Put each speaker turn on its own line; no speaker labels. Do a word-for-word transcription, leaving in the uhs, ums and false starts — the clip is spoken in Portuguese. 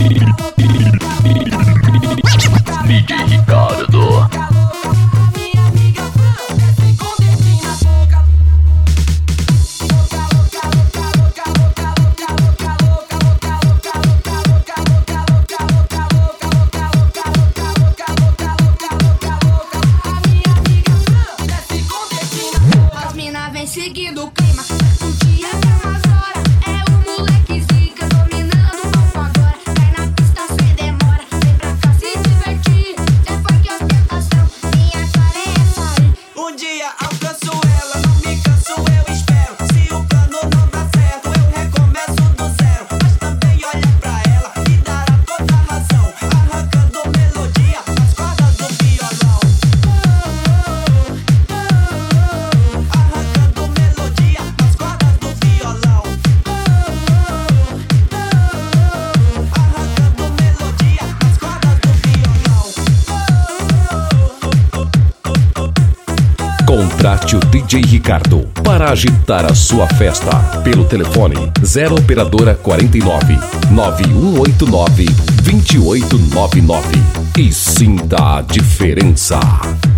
D J Ricardo.
Seguindo o clima, um dia tem umas horas. É o moleque zica dominando o palco agora. Cai na pista sem demora, vem pra cá se divertir. É funk ostentação, minha cara é essa aí.
Um dia alcanço ela, não me canso, eu espero. Se o plano não dá certo, eu recomeço do zero. Mas também olha pra ela e dará toda a razão, arrancando melodia nas cordas do violão.
Contrate o D J Ricardo para agitar a sua festa pelo telefone zero operadora quarenta e nove, nove um oito nove, dois oito nove nove e sinta a diferença.